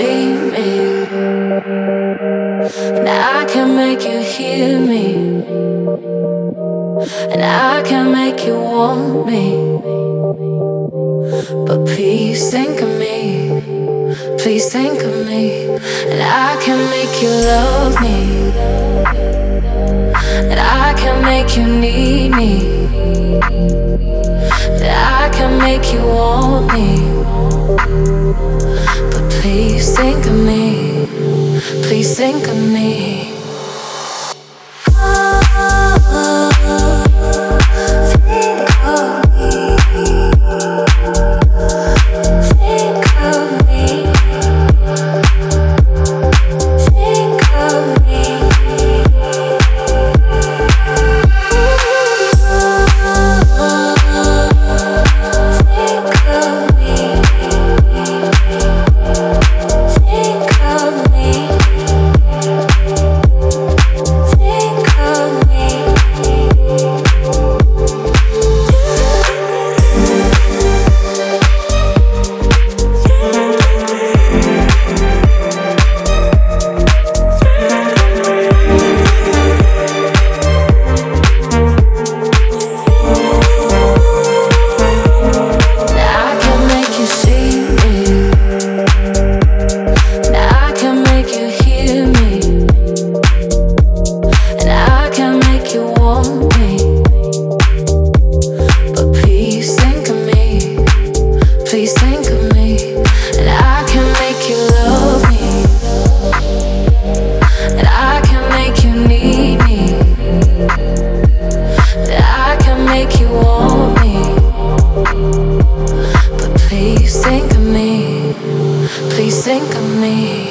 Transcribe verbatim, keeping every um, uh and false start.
see me, and I can make you hear me, and I can make you want me. But please think of me, please think of me, and I can make you love me, and I can make you need me, and I can make you want me. But please think of me, please think of me. Please think of me.